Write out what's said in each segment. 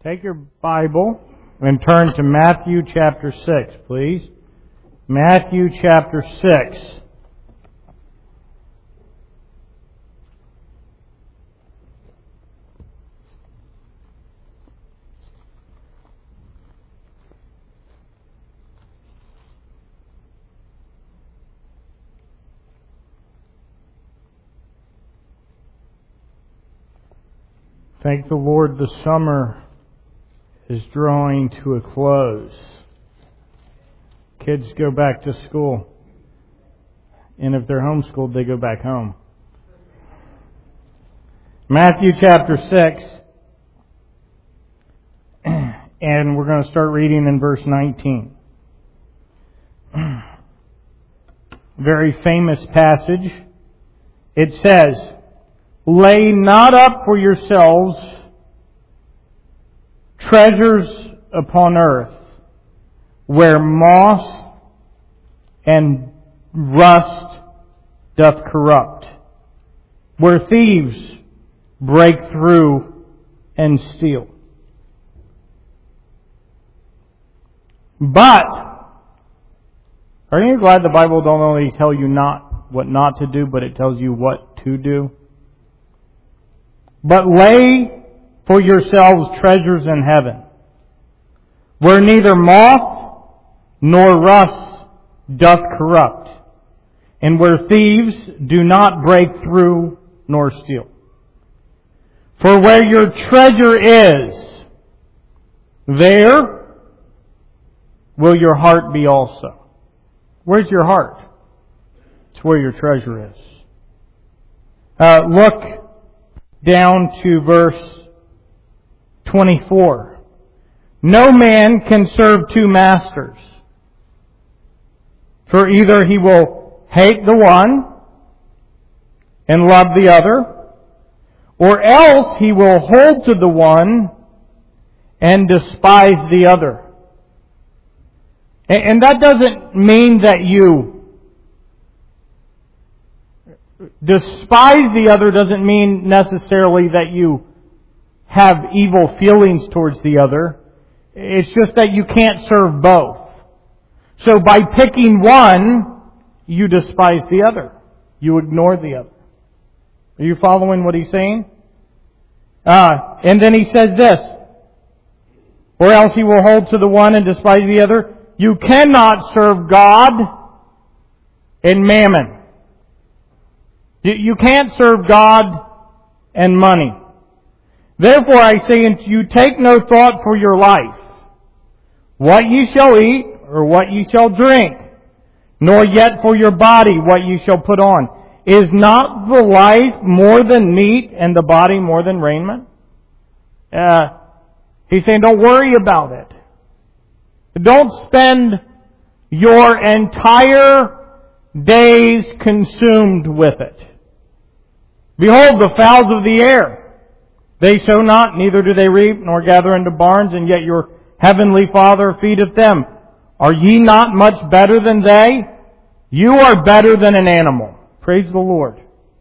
Take your Bible and turn to Matthew chapter 6, please. Matthew chapter 6. Thank the Lord, the summer is drawing to a close. Kids go back to school. And if they're homeschooled, they go back home. Matthew chapter 6. And we're going to start reading in verse 19. Very famous passage. It says, "Lay not up for yourselves treasures upon earth, where moth and rust doth corrupt, where thieves break through and steal. But," are you glad the Bible don't only tell you what not to do, but it tells you what to do? "But lay for yourselves treasures in heaven, where neither moth nor rust doth corrupt, and where thieves do not break through nor steal. For where your treasure is, there will your heart be also." Where's your heart? It's where your treasure is. Look down to verse 24. "No man can serve two masters, for either he will hate the one and love the other, or else he will hold to the one and despise the other." And that doesn't mean that you despise the other, doesn't mean necessarily that you have evil feelings towards the other. It's just that you can't serve both. So by picking one, you despise the other. You ignore the other. Are you following what he's saying? And then he says this, "Or else he will hold to the one and despise the other. You cannot serve God and mammon." You can't serve God and money. "Therefore I say unto you, take no thought for your life, what ye shall eat, or what ye shall drink, nor yet for your body, what ye shall put on. Is not the life more than meat, and the body more than raiment?" He's saying, don't worry about it. Don't spend your entire days consumed with it. "Behold the fowls of the air. They sow not, neither do they reap, nor gather into barns, and yet your heavenly Father feedeth them. Are ye not much better than they? You are better than an animal." Praise the Lord.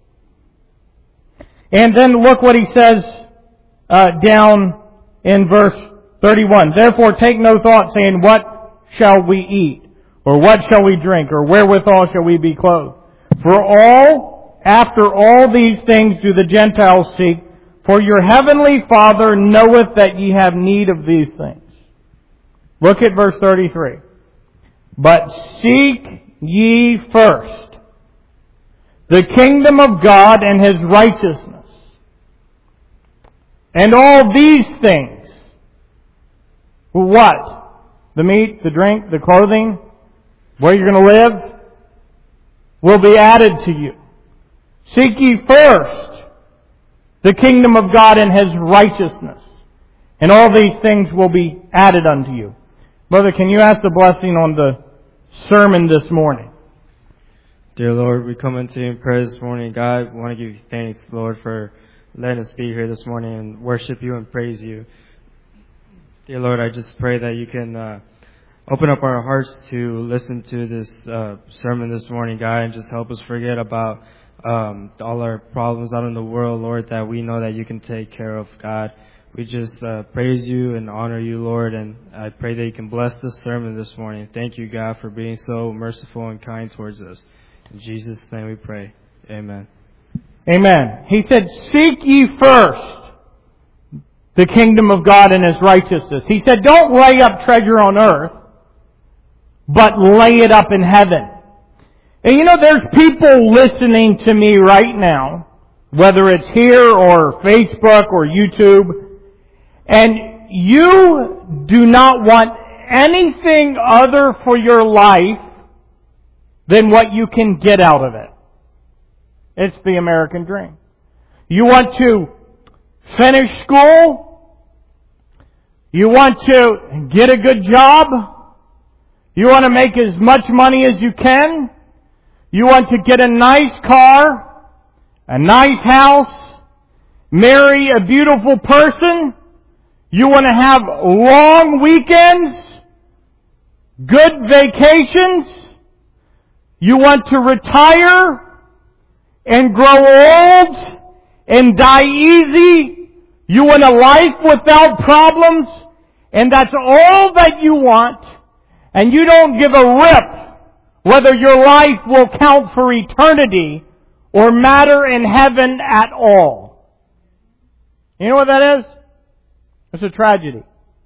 And then look what he says down in verse 31. "Therefore take no thought, saying, what shall we eat? Or what shall we drink? Or wherewithal shall we be clothed? After all these things do the Gentiles seek, for your heavenly Father knoweth that ye have need of these things." Look at verse 33. "But seek ye first the kingdom of God and His righteousness, and all these things," what? The meat, the drink, the clothing, where you're going to live, "will be added to you." Seek ye first the kingdom of God and His righteousness, and all these things will be added unto you. Brother, can you ask the blessing on the sermon this morning? Dear Lord, we come into you in prayer this morning. God, we want to give you thanks, Lord, for letting us be here this morning and worship you and praise you. Dear Lord, I just pray that you can open up our hearts to listen to this sermon this morning, God, and just help us forget about all our problems out in the world, Lord, that we know that you can take care of, God. we just praise you and honor you, Lord, and I pray that you can bless this sermon this morning. Thank you, God, for being so merciful and kind towards us. In Jesus' name we pray. Amen. Amen. He said, seek ye first the kingdom of God and His righteousness. He said, don't lay up treasure on earth, but lay it up in heaven. And you know, there's people listening to me right now, whether it's here or Facebook or YouTube, and you do not want anything other for your life than what you can get out of it. It's the American dream. You want to finish school. You want to get a good job. You want to make as much money as you can. You want to get a nice car, a nice house, marry a beautiful person. You want to have long weekends, good vacations. You want to retire and grow old and die easy. You want a life without problems, and that's all that you want, and you don't give a rip whether your life will count for eternity or matter in heaven at all. You know what that is? It's a tragedy.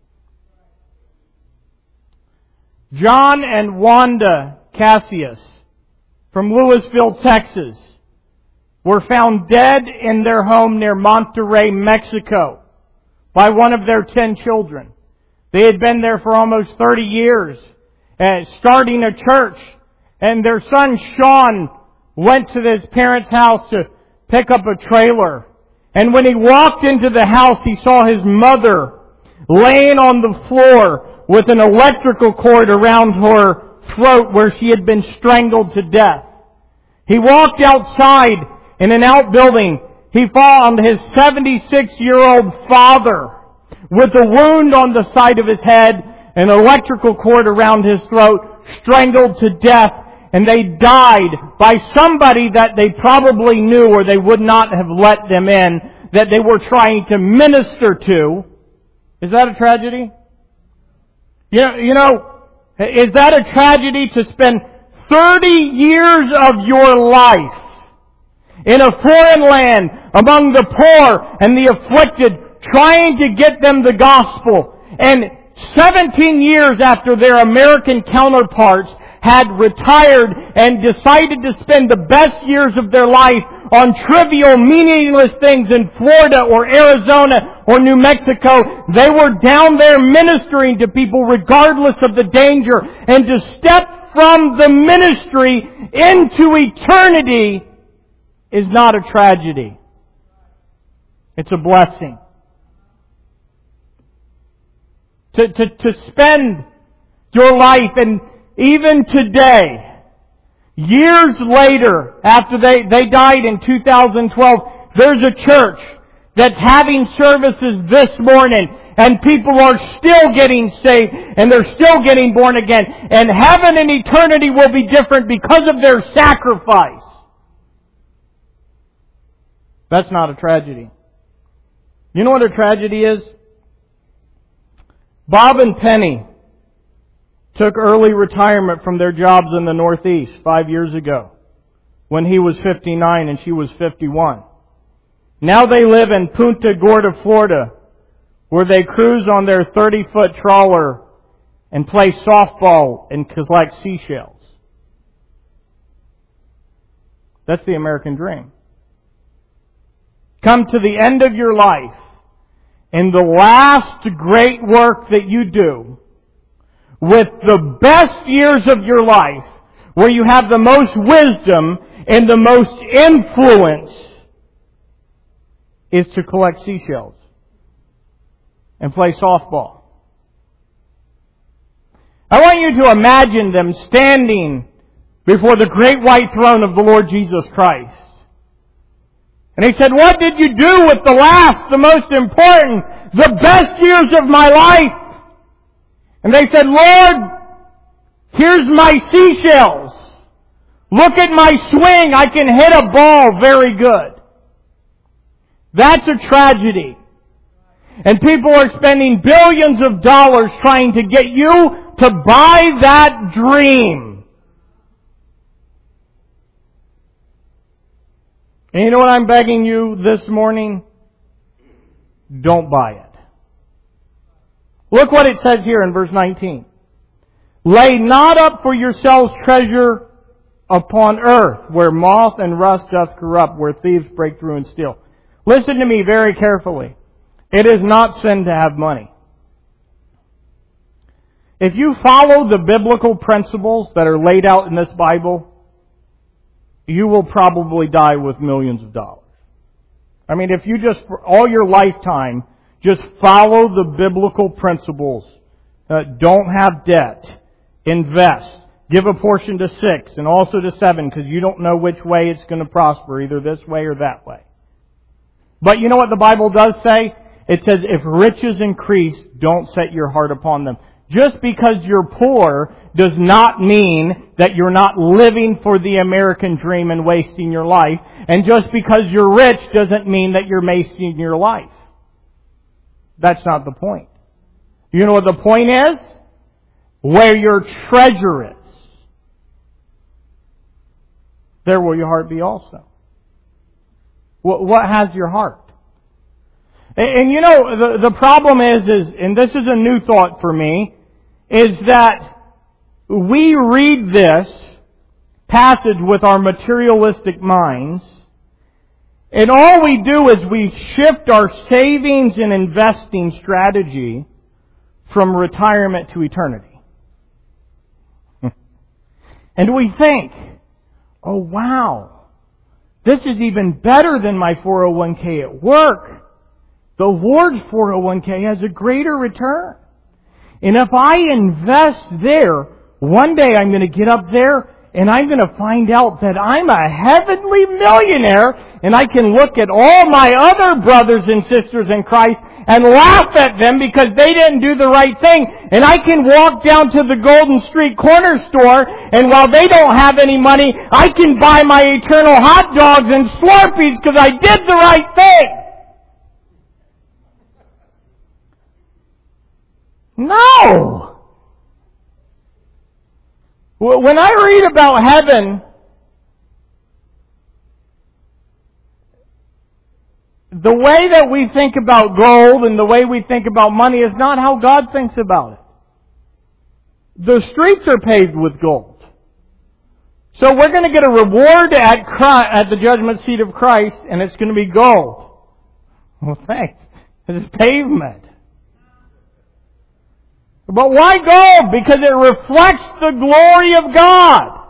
John and Wanda Cassius from Louisville, Texas, were found dead in their home near Monterrey, Mexico, by one of their 10 children. They had been there for almost 30 years, starting a church. And their son, Sean, went to his parents' house to pick up a trailer. And when he walked into the house, he saw his mother laying on the floor with an electrical cord around her throat where she had been strangled to death. He walked outside in an outbuilding. He found his 76-year-old father with a wound on the side of his head, an electrical cord around his throat, strangled to death, and they died by somebody that they probably knew or they would not have let them in, that they were trying to minister to. Is that a tragedy? You know, is that a tragedy to spend 30 years of your life in a foreign land among the poor and the afflicted, trying to get them the gospel, and 17 years after their American counterparts had retired and decided to spend the best years of their life on trivial, meaningless things in Florida or Arizona or New Mexico, they were down there ministering to people regardless of the danger. And to step from the ministry into eternity is not a tragedy. It's a blessing. To spend your life, and even today, years later, after they died in 2012, there's a church that's having services this morning, and people are still getting saved, and they're still getting born again. And heaven and eternity will be different because of their sacrifice. That's not a tragedy. You know what a tragedy is? Bob and Penny took early retirement from their jobs in the Northeast 5 years ago when he was 59 and she was 51. Now they live in Punta Gorda, Florida, where they cruise on their 30-foot trawler and play softball and collect seashells. That's the American dream. Come to the end of your life, and the last great work that you do, with the best years of your life, where you have the most wisdom and the most influence, is to collect seashells and play softball. I want you to imagine them standing before the great white throne of the Lord Jesus Christ. And he said, what did you do with the last, the most important, the best years of my life? And they said, Lord, here's my seashells. Look at my swing. I can hit a ball very good. That's a tragedy. And people are spending billions of dollars trying to get you to buy that dream. And you know what I'm begging you this morning? Don't buy it. Look what it says here in verse 19. Lay not up for yourselves treasure upon earth, where moth and rust doth corrupt, where thieves break through and steal. Listen to me very carefully. It is not sin to have money. If you follow the biblical principles that are laid out in this Bible, you will probably die with millions of dollars. I mean, if you just, for all your lifetime, just follow the biblical principles, don't have debt, invest, give a portion to 6 and also to 7, because you don't know which way it's going to prosper, either this way or that way. But you know what the Bible does say? It says, if riches increase, don't set your heart upon them. Just because you're poor does not mean that you're not living for the American dream and wasting your life. And just because you're rich doesn't mean that you're wasting your life. That's not the point. You know what the point is? Where your treasure is, there will your heart be also. What has your heart? And you know, the problem is, and this is a new thought for me, is that we read this passage with our materialistic minds, and all we do is we shift our savings and investing strategy from retirement to eternity. And we think, oh wow, this is even better than my 401k at work. The Lord's 401k has a greater return. And if I invest there, one day I'm going to get up there and I'm going to find out that I'm a heavenly millionaire, and I can look at all my other brothers and sisters in Christ and laugh at them because they didn't do the right thing. And I can walk down to the Golden Street corner store, and while they don't have any money, I can buy my eternal hot dogs and Slurpees because I did the right thing. No! When I read about heaven, the way that we think about gold and the way we think about money is not how God thinks about it. The streets are paved with gold. So we're going to get a reward at the judgment seat of Christ, and it's going to be gold. Well, thanks. It's pavement. But why gold? Because it reflects the glory of God.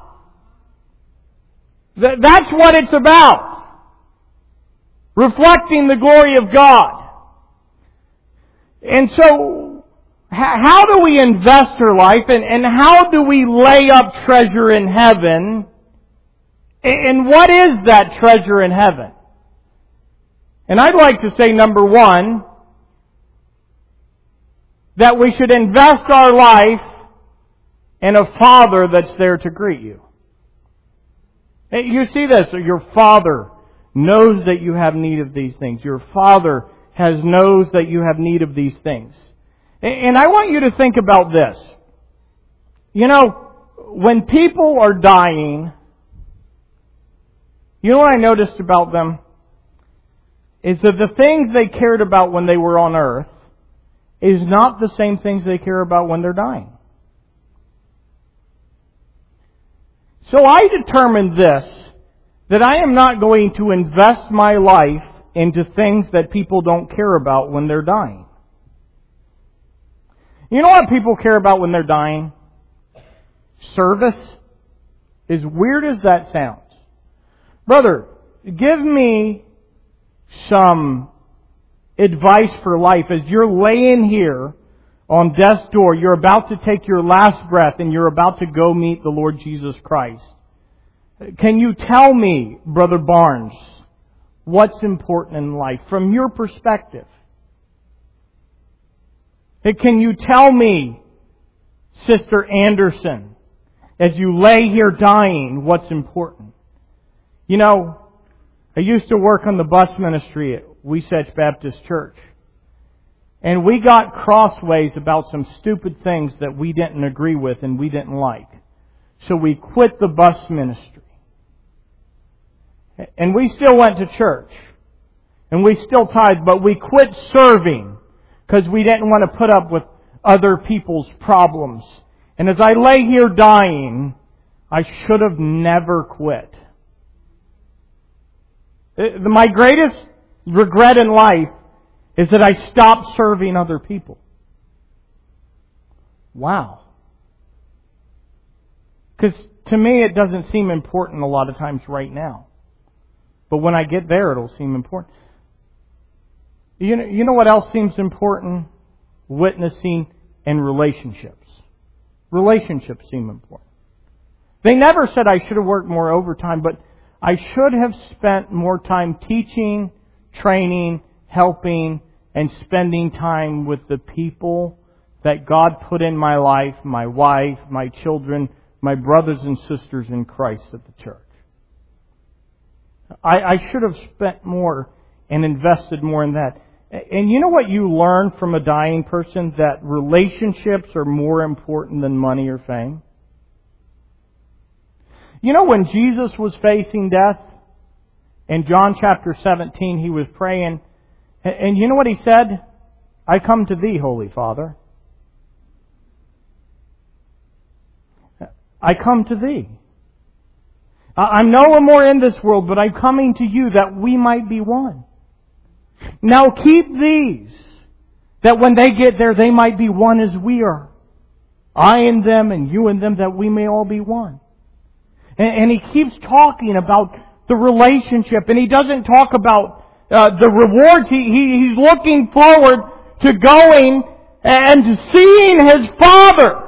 That's what it's about. Reflecting the glory of God. And so, how do we invest our life, and how do we lay up treasure in heaven? And what is that treasure in heaven? And I'd like to say, number one, that we should invest our life in a Father that's there to greet you. You see this, your Father knows that you have need of these things. Your Father knows that you have need of these things. And I want you to think about this. You know, when people are dying, you know what I noticed about them? Is that the things they cared about when they were on earth is not the same things they care about when they're dying. So I determined this, that I am not going to invest my life into things that people don't care about when they're dying. You know what people care about when they're dying? Service. As weird as that sounds. Brother, give me some advice for life as you're laying here on death's door. You're about to take your last breath and you're about to go meet the Lord Jesus Christ. Can you tell me, Brother Barnes, what's important in life from your perspective? Can you tell me, Sister Anderson, as you lay here dying, what's important? You know, I used to work on the bus ministry at Wasatch Baptist Church. And we got crossways about some stupid things that we didn't agree with and we didn't like. So we quit the bus ministry. And we still went to church. And we still tithed, but we quit serving because we didn't want to put up with other people's problems. And as I lay here dying, I should have never quit. My greatest regret in life is that I stopped serving other people. Wow. Because to me it doesn't seem important a lot of times right now. But when I get there, it'll seem important. You know what else seems important? Witnessing and relationships. Relationships seem important. They never said I should have worked more overtime, but I should have spent more time teaching, training, helping, and spending time with the people that God put in my life, my wife, my children, my brothers and sisters in Christ at the church. I should have spent more and invested more in that. And you know what you learn from a dying person? That relationships are more important than money or fame. You know when Jesus was facing death, in John chapter 17, He was praying, and you know what He said? I come to Thee, Holy Father. I come to Thee. I'm no more in this world, but I'm coming to You that we might be one. Now keep these, that when they get there, they might be one as we are. I in them and You in them, that we may all be one. And He keeps talking about the relationship, and He doesn't talk about the rewards. He's looking forward to going and seeing His Father.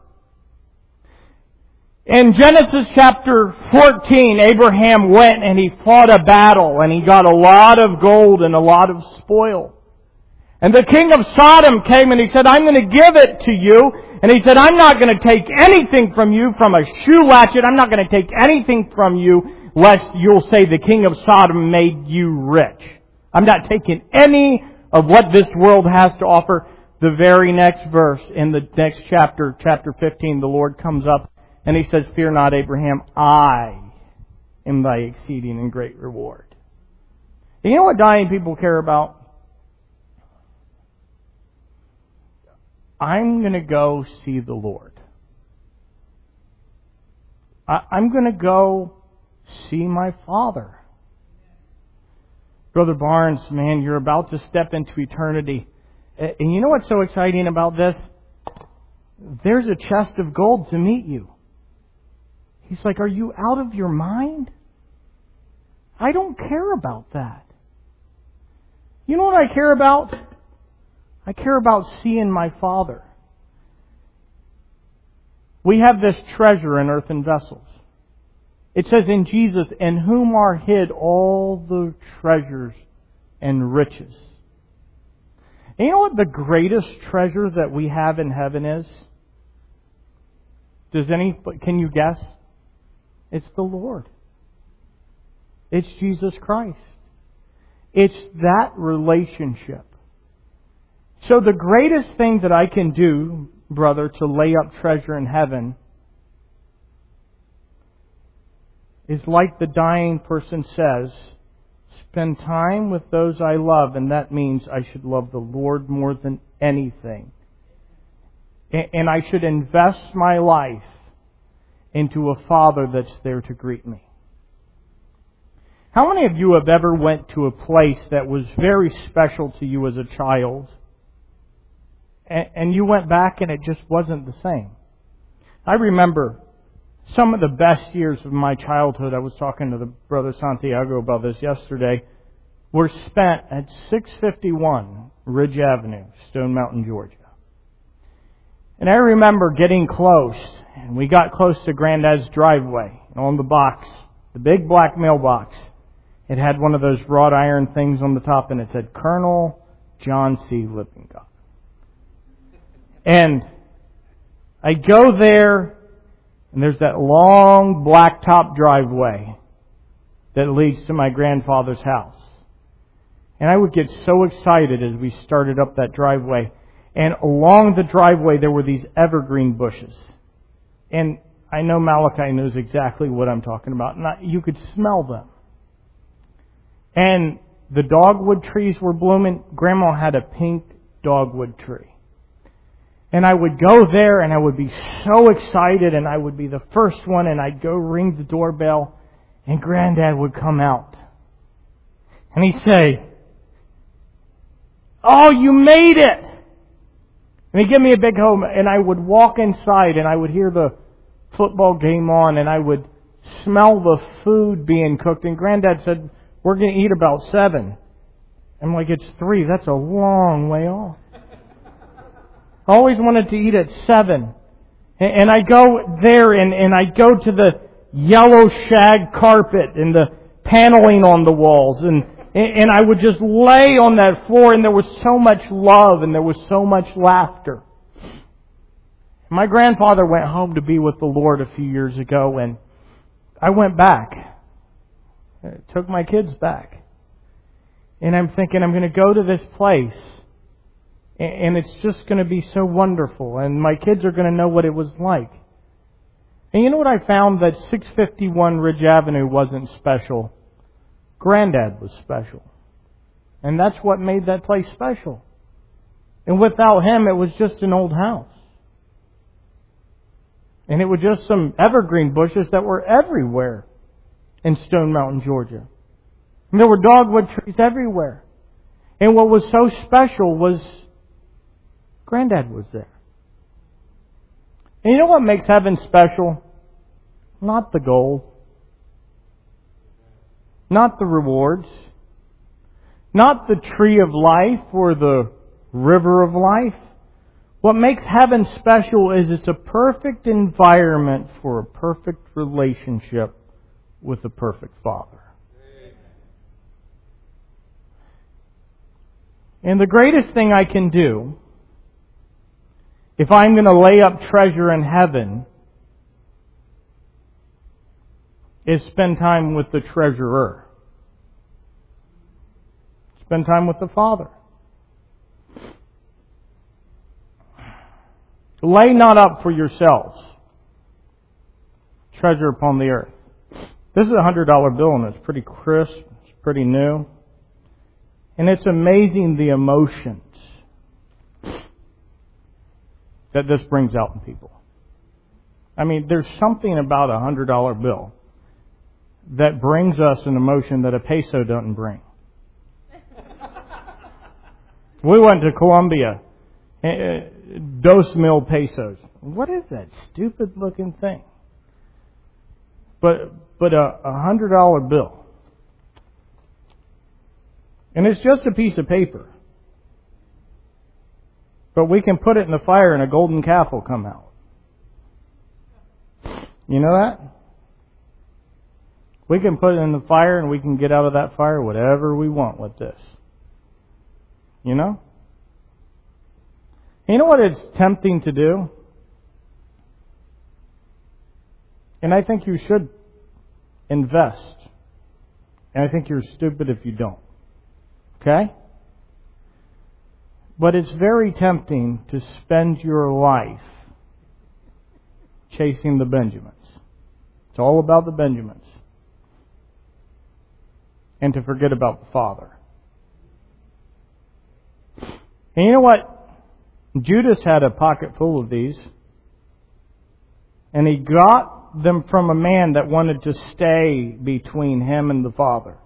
In Genesis chapter 14, Abraham went and he fought a battle, and he got a lot of gold and a lot of spoil. And the king of Sodom came and he said, I'm going to give it to you. And he said, I'm not going to take anything from you from a shoe latchet. I'm not going to take anything from you lest you'll say the king of Sodom made you rich. I'm not taking any of what this world has to offer. The very next verse in the next chapter, chapter 15, the Lord comes up and He says, fear not, Abraham, I am thy exceeding and great reward. And you know what dying people care about? I'm going to go see the Lord. I'm going to go see my Father. Brother Barnes, man, you're about to step into eternity. And you know what's so exciting about this? There's a chest of gold to meet you. He's like, are you out of your mind? I don't care about that. You know what I care about? I care about seeing my Father. We have this treasure in earthen vessels. It says in Jesus, in whom are hid all the treasures and riches. And you know what the greatest treasure that we have in heaven is? Can you guess? It's the Lord. It's Jesus Christ. It's that relationship. So the greatest thing that I can do, brother, to lay up treasure in heaven is like the dying person says, spend time with those I love, and that means I should love the Lord more than anything. And I should invest my life into a Father that's there to greet me. How many of you have ever went to a place that was very special to you as a child, and you went back and it just wasn't the same? I remember some of the best years of my childhood, I was talking to the brother Santiago about this yesterday, were spent at 651 Ridge Avenue, Stone Mountain, Georgia. And I remember getting close, and we got close to Granddad's driveway, and on the box, the big black mailbox, it had one of those wrought iron things on the top, and it said, Colonel John C. Lippincott. And I go there, and there's that long blacktop driveway that leads to my grandfather's house. And I would get so excited as we started up that driveway. And along the driveway there were these evergreen bushes. And I know Malachi knows exactly what I'm talking about. And you could smell them. And the dogwood trees were blooming. Grandma had a pink dogwood tree. And I would go there and I would be so excited and I would be the first one and I'd go ring the doorbell and Granddad would come out. And he'd say, "Oh, you made it!" And he'd give me a big hug and I would walk inside and I would hear the football game on and I would smell the food being cooked. And Granddad said, "We're going to eat about 7. I'm like, "It's 3. That's a long way off." I always wanted to eat at 7. And I go there and I go to the yellow shag carpet and the paneling on the walls. And I would just lay on that floor and there was so much love and there was so much laughter. My grandfather went home to be with the Lord a few years ago and I went back. I took my kids back. And I'm thinking I'm going to go to this place. And it's just going to be so wonderful. And my kids are going to know what it was like. And you know what I found? That 651 Ridge Avenue wasn't special. Granddad was special. And that's what made that place special. And without him, it was just an old house. And it was just some evergreen bushes that were everywhere in Stone Mountain, Georgia. And there were dogwood trees everywhere. And what was so special was Granddad was there. And you know what makes heaven special? Not the gold. Not the rewards. Not the tree of life or the river of life. What makes heaven special is it's a perfect environment for a perfect relationship with a perfect Father. And the greatest thing I can do, if I'm going to lay up treasure in heaven, is spend time with the treasurer. Spend time with the Father. Lay not up for yourselves treasure upon the earth. This is a $100 bill and it's pretty crisp. It's pretty new. And it's amazing the emotions that this brings out in people. I mean, there's something about a $100 bill that brings us an emotion that a peso doesn't bring. We went to Colombia. 2,000 pesos. What is that stupid looking thing? But a $100 bill. And it's just a piece of paper. But we can put it in the fire and a golden calf will come out. You know that? We can put it in the fire and we can get out of that fire whatever we want with this. You know? You know what it's tempting to do? And I think you should invest. And I think you're stupid if you don't. Okay? But it's very tempting to spend your life chasing the Benjamins. It's all about the Benjamins. And to forget about the Father. And you know what? Judas had a pocket full of these. And he got them from a man that wanted to stay between him and the Father.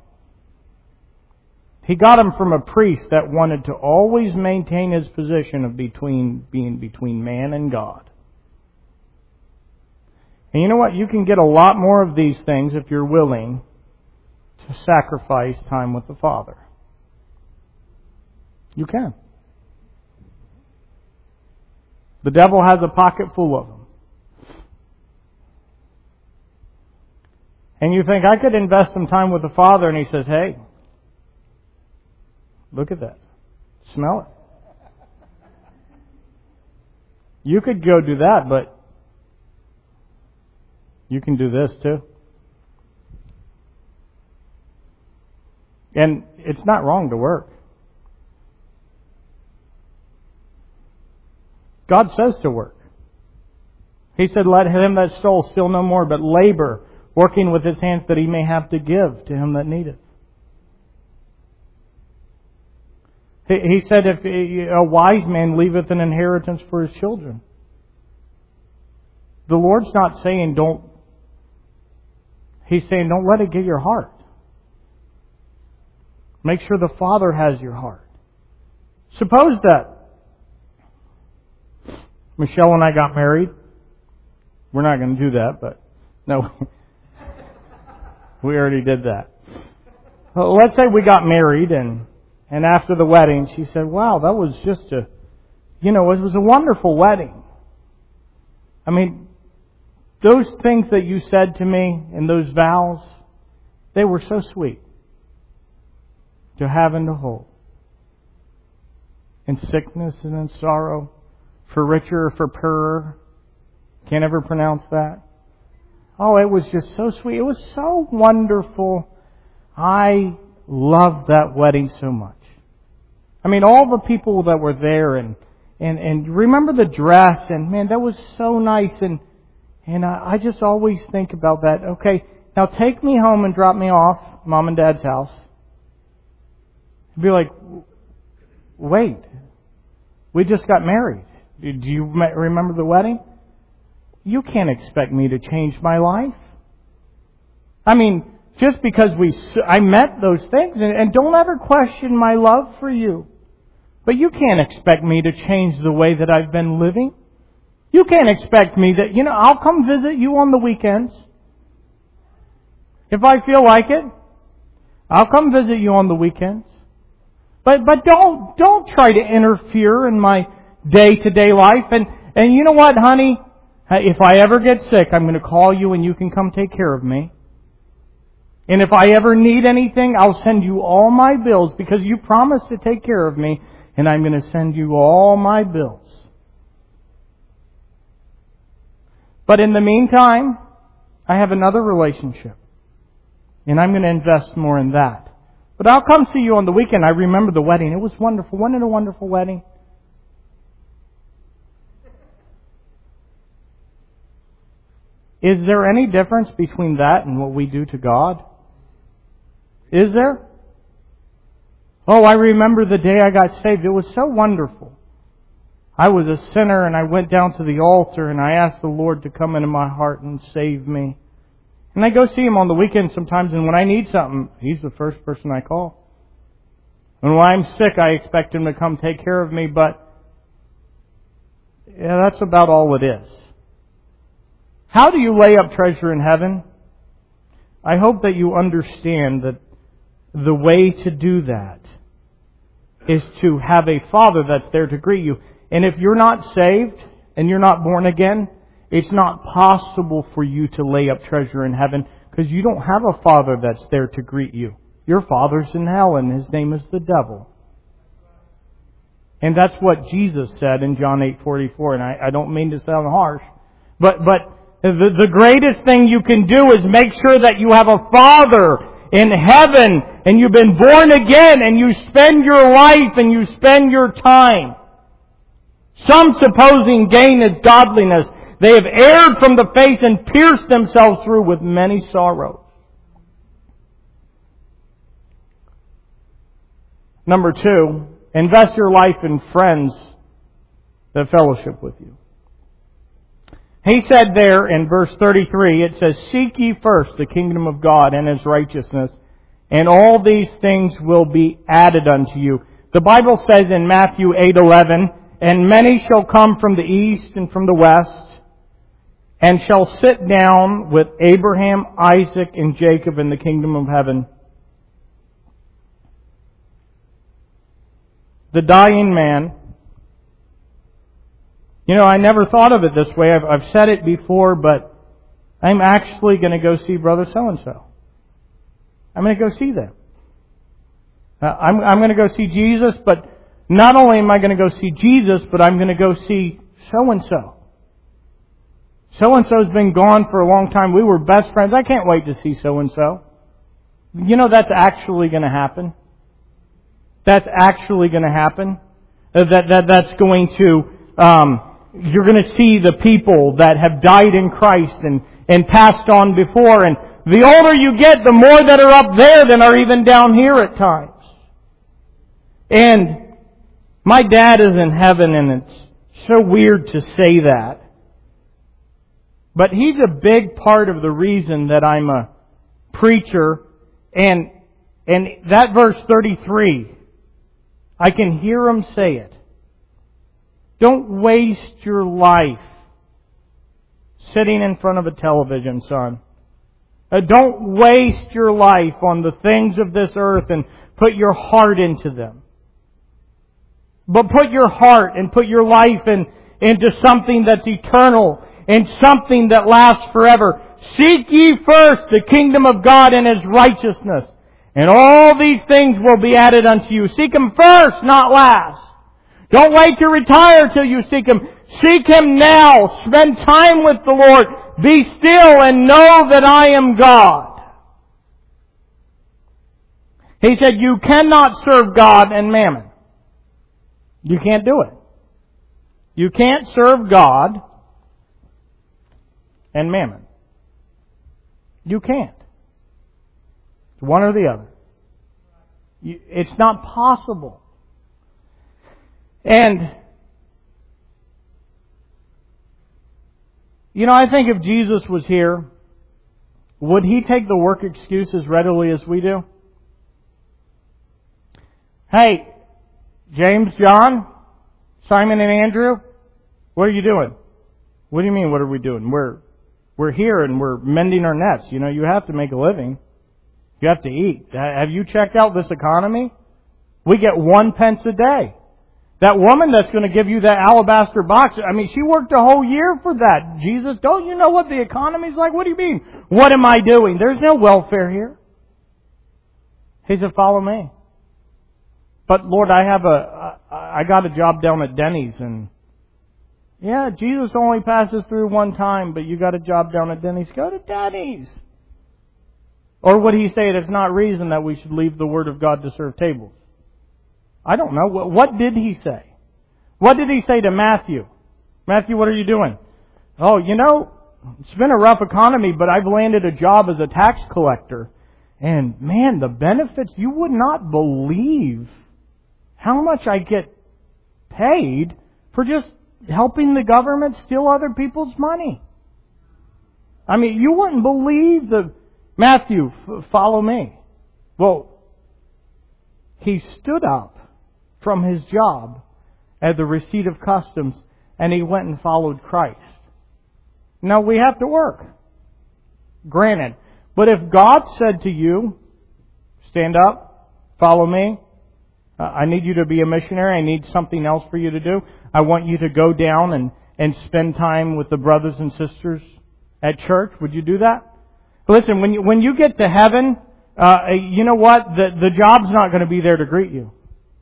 He got them from a priest that wanted to always maintain his position of being between man and God. And you know what? You can get a lot more of these things if you're willing to sacrifice time with the Father. You can. The devil has a pocket full of them. And you think, I could invest some time with the Father, and he says, hey, look at that. Smell it. You could go do that, but you can do this too. And it's not wrong to work. God says to work. He said, let him that stole steal no more, but labor, working with his hands, that he may have to give to him that needeth. He said, if a wise man leaveth an inheritance for his children. The Lord's not saying don't. He's saying don't let it get your heart. Make sure the Father has your heart. Suppose that Michelle and I got married. We're not going to do that, but no. We already did that. Well, let's say we got married and after the wedding she said, wow, that was just it was a wonderful wedding. I mean, those things that you said to me and those vows, they were so sweet to have and to hold. In sickness and in sorrow, for richer or for poorer. Can't ever pronounce that. Oh, it was just so sweet. It was so wonderful. I loved that wedding so much. I mean, all the people that were there and remember the dress, and man, that was so nice. And I just always think about that. Okay, now take me home and drop me off Mom and Dad's house. I'd be like, wait, we just got married. Do you remember the wedding? You can't expect me to change my life. I mean, just because I met those things, and don't ever question my love for you. But you can't expect me to change the way that I've been living. You can't expect me that, I'll come visit you on the weekends. If I feel like it, I'll come visit you on the weekends. But don't try to interfere in my day-to-day life. And you know what, honey? If I ever get sick, I'm going to call you and you can come take care of me. And if I ever need anything, I'll send you all my bills because you promised to take care of me, and I'm going to send you all my bills. But in the meantime, I have another relationship, and I'm going to invest more in that. But I'll come see you on the weekend. I remember the wedding. It was wonderful. Wasn't it a wonderful wedding? Is there any difference between that and what we do to God? Is there? Oh, I remember the day I got saved. It was so wonderful. I was a sinner and I went down to the altar and I asked the Lord to come into my heart and save me. And I go see Him on the weekend sometimes, and when I need something, He's the first person I call. And when I'm sick, I expect Him to come take care of me, but that's about all it is. How do you lay up treasure in heaven? I hope that you understand that the way to do that is to have a Father that's there to greet you. And if you're not saved and you're not born again, it's not possible for you to lay up treasure in heaven because you don't have a Father that's there to greet you. Your father's in hell and his name is the devil. And that's what Jesus said in John 8:44. And I don't mean to sound harsh, but the greatest thing you can do is make sure that you have a Father in heaven and you've been born again and you spend your life and you spend your time. Some supposing gain is godliness. They have erred from the faith and pierced themselves through with many sorrows. Number 2, invest your life in friends that fellowship with you. He said there in verse 33, it says, "Seek ye first the kingdom of God and His righteousness, and all these things will be added unto you." The Bible says in Matthew 8:11, "And many shall come from the east and from the west, and shall sit down with Abraham, Isaac, and Jacob in the kingdom of heaven." The dying man. I never thought of it this way. I've said it before, but I'm actually going to go see Brother so-and-so. I'm going to go see them. I'm going to go see Jesus, but not only am I going to go see Jesus, but I'm going to go see so-and-so. So-and-so's been gone for a long time. We were best friends. I can't wait to see so-and-so. You know that's actually going to happen. That's actually going to happen. That's going to, you're going to see the people that have died in Christ and passed on before. And the older you get, the more that are up there than are even down here at times. And my dad is in heaven, and it's so weird to say that. But he's a big part of the reason that I'm a preacher. And that verse 33, I can hear him say it. Don't waste your life sitting in front of a television, son. Don't waste your life on the things of this earth and put your heart into them. But put your heart and put your life into something that's eternal and something that lasts forever. Seek ye first the kingdom of God and His righteousness, and all these things will be added unto you. Seek Him first, not last. Don't wait to retire till you seek Him. Seek Him now. Spend time with the Lord. Be still and know that I am God. He said, you cannot serve God and mammon. You can't do it. You can't serve God and mammon. You can't. It's one or the other. It's not possible. And, you know, I think if Jesus was here, would He take the work excuse as readily as we do? Hey, James, John, Simon and Andrew, what are you doing? What do you mean, what are we doing? We're here and we're mending our nets. You know, you have to make a living. You have to eat. Have you checked out this economy? We get 1 pence a day. That woman that's going to give you that alabaster box, I mean, she worked a whole year for that. Jesus, don't you know what the economy's like? What do you mean? What am I doing? There's no welfare here. He said, follow me. But Lord, I got a job down at Denny's, and yeah, Jesus only passes through one time, but you got a job down at Denny's. Go to Denny's. Or would He say it's not reason that we should leave the Word of God to serve tables? I don't know. What did He say? What did He say to Matthew? Matthew, what are you doing? Oh, you know, it's been a rough economy, but I've landed a job as a tax collector. And man, the benefits, you would not believe how much I get paid for just helping the government steal other people's money. I mean, you wouldn't believe Matthew, follow me. Well, he stood up from his job at the receipt of customs, and he went and followed Christ. Now, we have to work. Granted. But if God said to you, stand up, follow me, I need you to be a missionary, I need something else for you to do, I want you to go down and spend time with the brothers and sisters at church, would you do that? Listen, when you get to heaven, you know what? The job's not going to be there to greet you.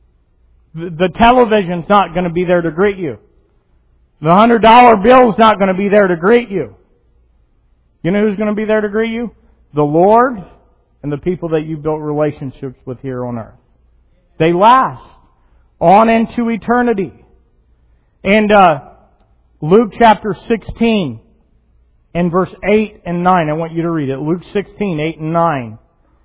The television's not going to be there to greet you. The $100 bill's not going to be there to greet you. You know who's going to be there to greet you? The Lord and the people that you built relationships with here on earth. They last on into eternity. And Luke chapter 16 and verse 8 and 9, I want you to read it. Luke 16, 8 and 9.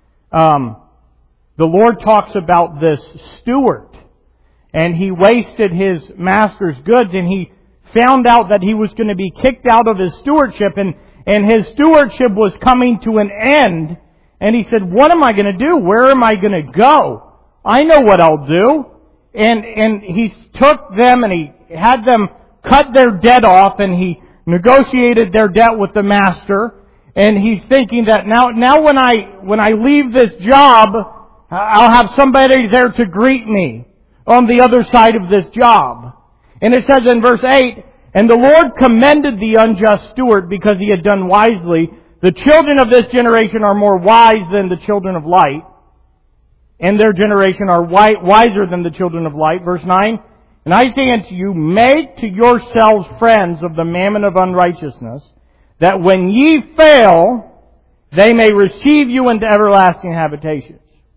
The Lord talks about this steward. And he wasted his master's goods, and he found out that he was going to be kicked out of his stewardship, and his stewardship was coming to an end. And he said, what am I going to do? Where am I going to go? I know what I'll do. And he took them and he had them cut their debt off, and he negotiated their debt with the master. And he's thinking that now when I leave this job, I'll have somebody there to greet me on the other side of this job. And it says in verse 8, and the Lord commended the unjust steward because he had done wisely. The children of this generation are more wise than the children of light, and their generation are wiser than the children of light. Verse 9, and I say unto you, make to yourselves friends of the mammon of unrighteousness, that when ye fail, they may receive you into everlasting habitations.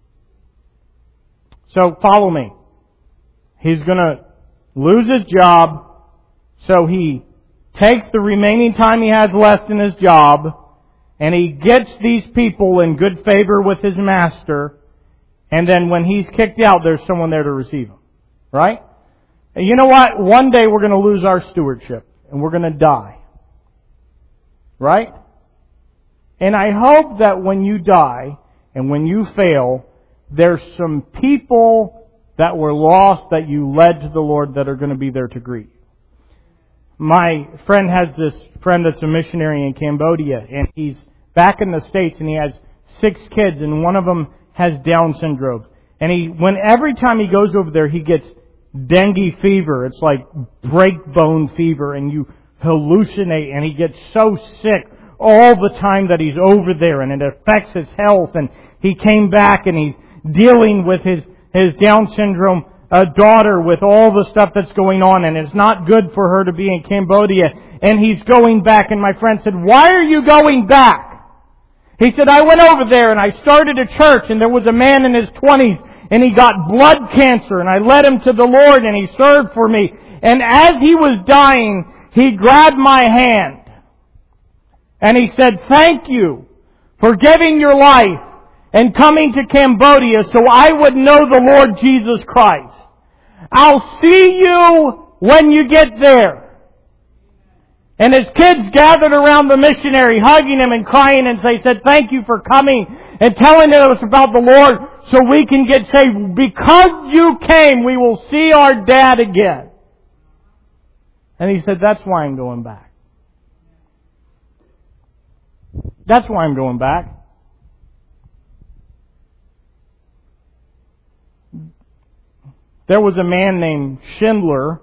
So follow me. He's going to lose his job, so he takes the remaining time he has left in his job, and he gets these people in good favor with his master, and then when he's kicked out, there's someone there to receive him. Right? And you know what? One day we're going to lose our stewardship, and we're going to die. Right? And I hope that when you die, and when you fail, there's some people that were lost that you led to the Lord that are going to be there to greet you. My friend has this friend that's a missionary in Cambodia, and he's back in the States, and he has 6 kids, and one of them has Down syndrome. And every time he goes over there, he gets dengue fever. It's like break-bone fever, and you hallucinate, and he gets so sick all the time that he's over there, and it affects his health. And he came back, and he's dealing with his Down syndrome daughter with all the stuff that's going on, and it's not good for her to be in Cambodia. And he's going back, and my friend said, "Why are you going back?" He said, "I went over there and I started a church, and there was a man in his 20s, and he got blood cancer, and I led him to the Lord, and he served for me. And as he was dying, he grabbed my hand, and he said, 'Thank you for giving your life and coming to Cambodia so I would know the Lord Jesus Christ. I'll see you when you get there.'" And his kids gathered around the missionary, hugging him and crying, and they said, "Thank you for coming and telling us about the Lord so we can get saved. Because you came, we will see our dad again." And he said, "That's why I'm going back. That's why I'm going back." There was a man named Schindler,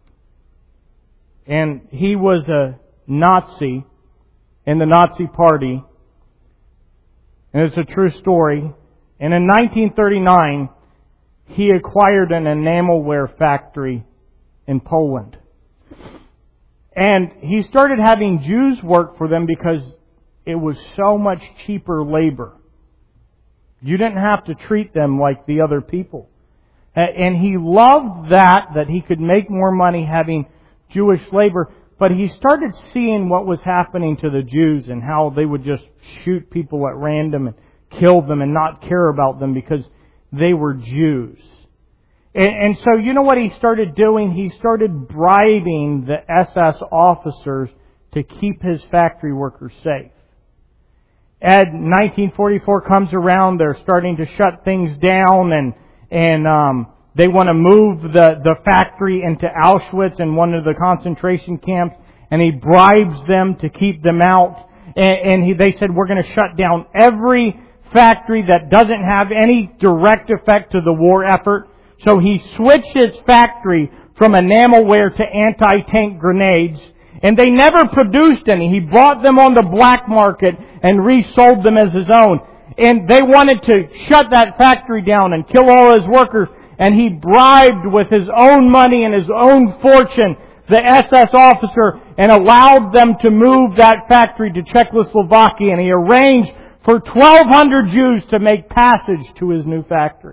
and he was a Nazi in the Nazi Party. And it's a true story. And in 1939, he acquired an enamelware factory in Poland. And he started having Jews work for them because it was so much cheaper labor. You didn't have to treat them like the other people. And he loved that he could make more money having Jewish labor. But he started seeing what was happening to the Jews and how they would just shoot people at random and kill them and not care about them because they were Jews. And so you know what he started doing? He started bribing the SS officers to keep his factory workers safe. And 1944 comes around, they're starting to shut things down, and they want to move the factory into Auschwitz and one of the concentration camps, and he bribes them to keep them out. And they said, "We're going to shut down every factory that doesn't have any direct effect to the war effort." So he switched his factory from enamelware to anti-tank grenades, and they never produced any. He bought them on the black market and resold them as his own. And they wanted to shut that factory down and kill all his workers. And he bribed with his own money and his own fortune the SS officer and allowed them to move that factory to Czechoslovakia. And he arranged for 1,200 Jews to make passage to his new factory.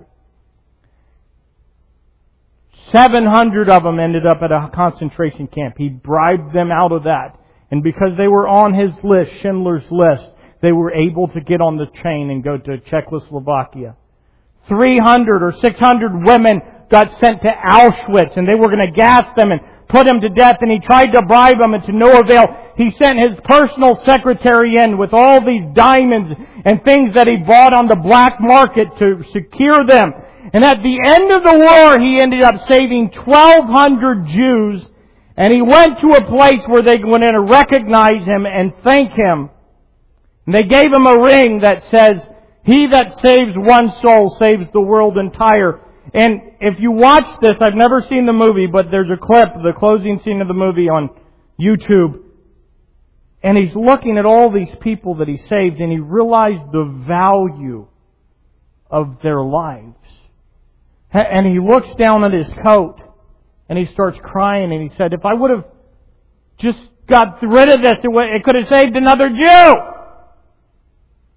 700 of them ended up at a concentration camp. He bribed them out of that. And because they were on his list, Schindler's List, they were able to get on the train and go to Czechoslovakia. 300 or 600 women got sent to Auschwitz, and they were going to gas them and put them to death, and he tried to bribe them, and to no avail. He sent his personal secretary in with all these diamonds and things that he bought on the black market to secure them. And at the end of the war, he ended up saving 1,200 Jews, and he went to a place where they went in to recognize him and thank him. And they gave him a ring that says, "He that saves one soul saves the world entire." And if you watch this, I've never seen the movie, but there's a clip, the closing scene of the movie on YouTube. And he's looking at all these people that he saved, and he realized the value of their lives. And he looks down at his coat, and he starts crying, and he said, "If I would have just got rid of this, it could have saved another Jew."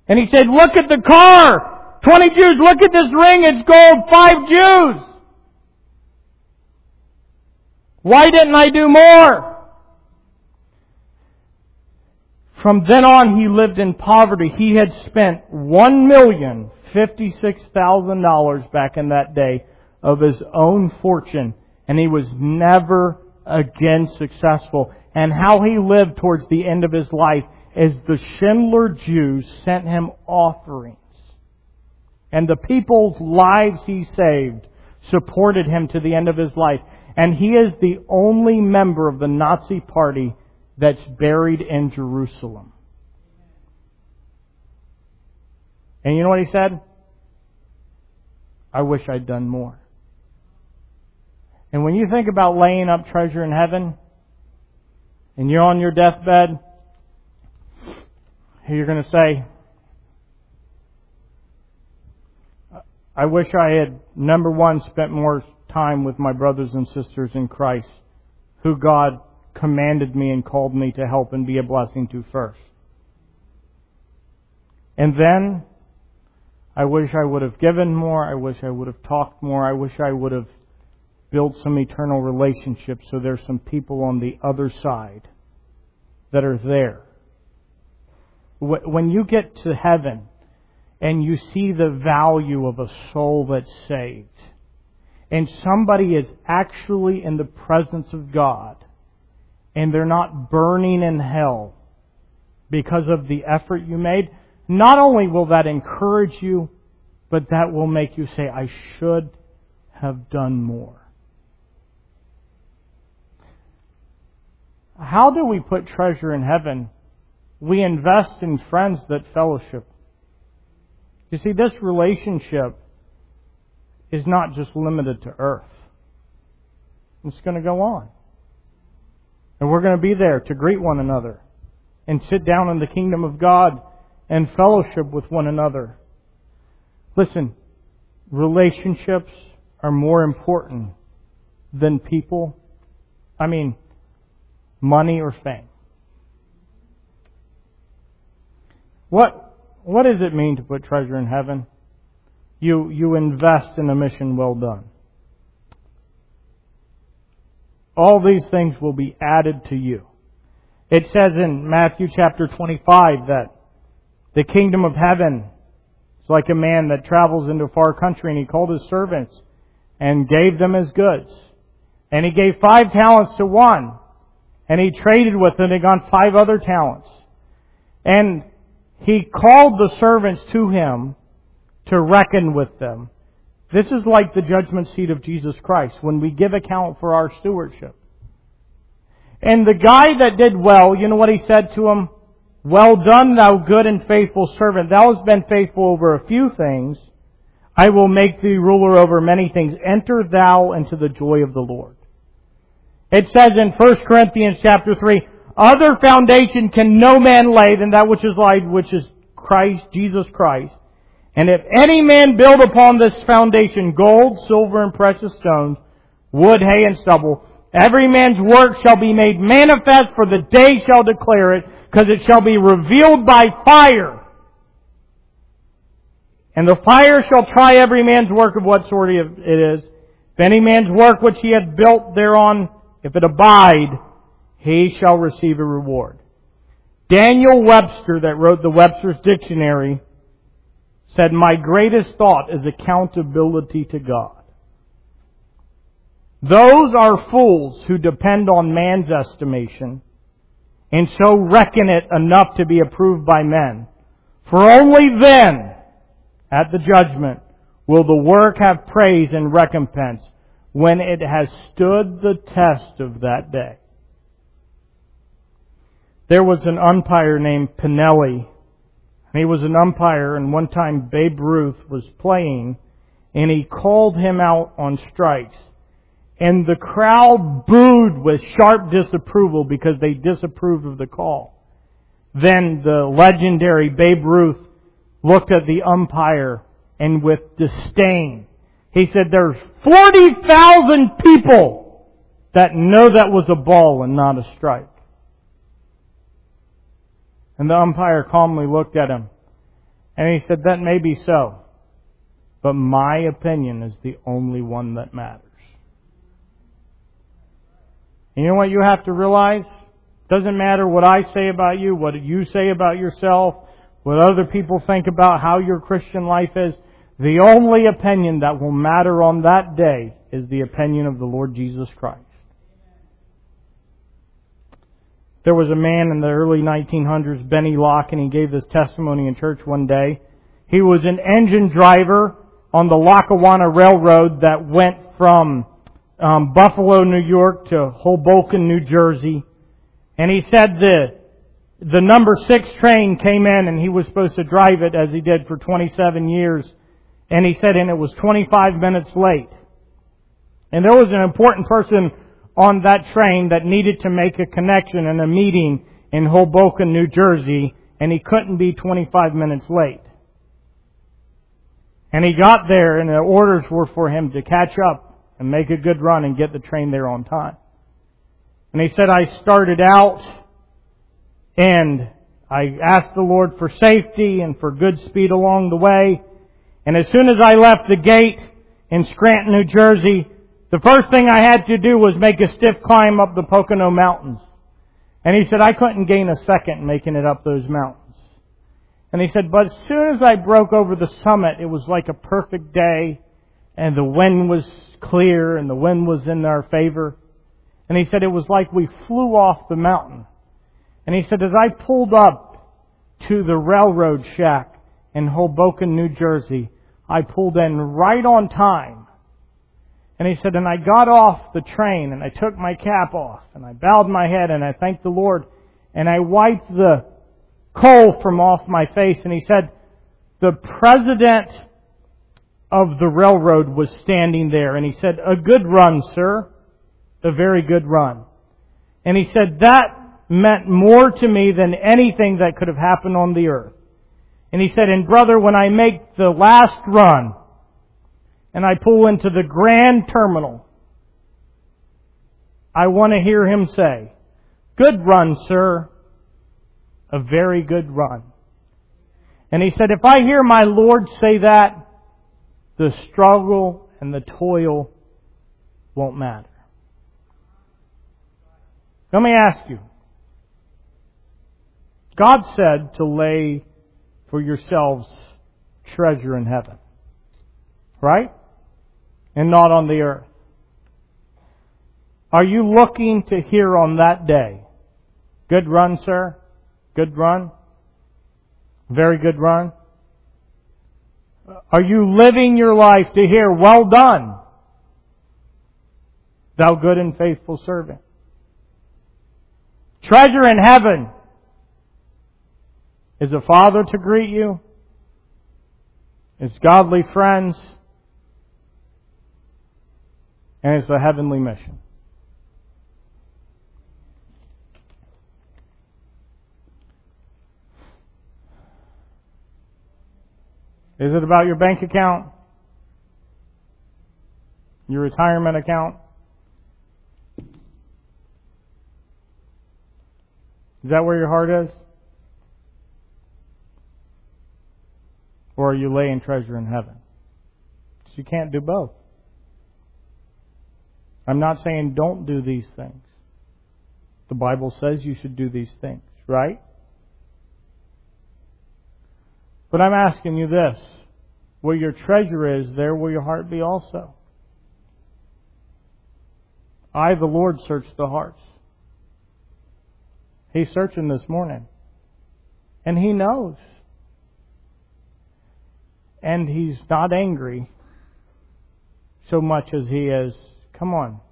And he said, look at the car! 20 Jews, look at this ring, it's gold, 5 Jews! Why didn't I do more? From then on, he lived in poverty. He had spent $1,056,000 back in that day of his own fortune, and he was never again successful. And how he lived towards the end of his life is the Schindler Jews sent him offerings. And the people's lives he saved supported him to the end of his life. And he is the only member of the Nazi Party that's buried in Jerusalem. And you know what he said? I wish I'd done more. And when you think about laying up treasure in heaven, and you're on your deathbed, you're going to say, I wish I had, number one, spent more time with my brothers and sisters in Christ, who God commanded me and called me to help and be a blessing to first. And then, I wish I would have given more. I wish I would have talked more. I wish I would have built some eternal relationships so there's some people on the other side that are there. When you get to heaven and you see the value of a soul that's saved, and somebody is actually in the presence of God, and they're not burning in hell because of the effort you made, not only will that encourage you, but that will make you say, I should have done more. How do we put treasure in heaven? We invest in friends that fellowship. You see, this relationship is not just limited to earth. It's going to go on. And we're going to be there to greet one another and sit down in the kingdom of God and fellowship with one another. Listen, relationships are more important than people. Money or fame. What does it mean to put treasure in heaven? You invest in a mission well done. All these things will be added to you. It says in Matthew chapter 25 that the kingdom of heaven is like a man that travels into a far country, and he called his servants and gave them his goods. And he gave 5 talents to one, and he traded with them and got 5 other talents. And he called the servants to him to reckon with them. This is like the judgment seat of Jesus Christ when we give account for our stewardship. And the guy that did well, you know what he said to him? Well done, thou good and faithful servant. Thou hast been faithful over a few things. I will make thee ruler over many things. Enter thou into the joy of the Lord. It says in 1 Corinthians chapter 3, other foundation can no man lay than that which is laid, which is Christ, Jesus Christ. And if any man build upon this foundation gold, silver, and precious stones, wood, hay, and stubble, every man's work shall be made manifest, for the day shall declare it, because it shall be revealed by fire. And the fire shall try every man's work of what sort it is. If any man's work which he hath built thereon, if it abide, he shall receive a reward. Daniel Webster, that wrote the Webster's Dictionary, said, my greatest thought is accountability to God. Those are fools who depend on man's estimation and so reckon it enough to be approved by men. For only then, at the judgment, will the work have praise and recompense, when it has stood the test of that day. There was an umpire named Pinelli. He was an umpire, and one time Babe Ruth was playing, and he called him out on strikes. And the crowd booed with sharp disapproval because they disapproved of the call. Then the legendary Babe Ruth looked at the umpire, and with disdain, he said, there's 40,000 people that know that was a ball and not a strike. And the umpire calmly looked at him And he said, that may be so, but my opinion is the only one that matters. And you know what you have to realize? Doesn't matter what I say about you, what you say about yourself, what other people think about how your Christian life is. The only opinion that will matter on that day is the opinion of the Lord Jesus Christ. There was a man in the early 1900s, Benny Locke, and he gave this testimony in church one day. He was an engine driver on the Lackawanna Railroad that went from Buffalo, New York to Hoboken, New Jersey. And he said the number 6 train came in and he was supposed to drive it as he did for 27 years. And he said, and it was 25 minutes late. And there was an important person on that train that needed to make a connection and a meeting in Hoboken, New Jersey, and he couldn't be 25 minutes late. And he got there and the orders were for him to catch up and make a good run and get the train there on time. And he said, I started out and I asked the Lord for safety and for good speed along the way. And as soon as I left the gate in Scranton, New Jersey, the first thing I had to do was make a stiff climb up the Pocono Mountains. And he said, I couldn't gain a second making it up those mountains. And he said, but as soon as I broke over the summit, it was like a perfect day, and the wind was clear, and the wind was in our favor. And he said, it was like we flew off the mountain. And he said, as I pulled up to the railroad shack in Hoboken, New Jersey, I pulled in right on time. And he said, and I got off the train and I took my cap off and I bowed my head and I thanked the Lord and I wiped the coal from off my face. And he said, the president of the railroad was standing there and he said, a good run, sir. A very good run. And he said, that meant more to me than anything that could have happened on the earth. And he said, and brother, when I make the last run, and I pull into the Grand Terminal, I want to hear him say, good run, sir. A very good run. And he said, if I hear my Lord say that, the struggle and the toil won't matter. Let me ask you. God said to lay for yourselves treasure in heaven. Right? And not on the earth. Are you looking to hear on that day, good run, sir? Good run? Very good run? Are you living your life to hear, well done, thou good and faithful servant? Treasure in heaven is a father to greet you. It's godly friends. And it's a heavenly mission. Is it about your bank account? Your retirement account? Is that where your heart is? Or are you laying treasure in heaven? Because you can't do both. I'm not saying don't do these things. The Bible says you should do these things, right? But I'm asking you this. Where your treasure is, there will your heart be also. I, the Lord, search the hearts. He's searching this morning. And He knows. And He's not angry so much as He is, come on.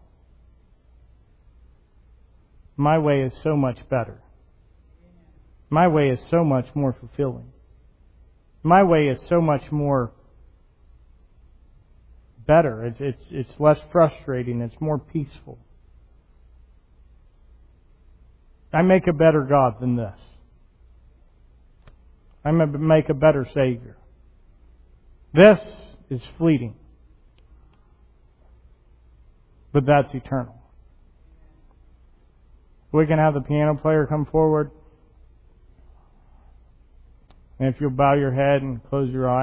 My way is so much better. My way is so much more fulfilling. My way is so much more better. It's less frustrating. It's more peaceful. I make a better God than this. I make a better Savior. This is fleeting. But that's eternal. We can have the piano player come forward. And if you'll bow your head and close your eyes.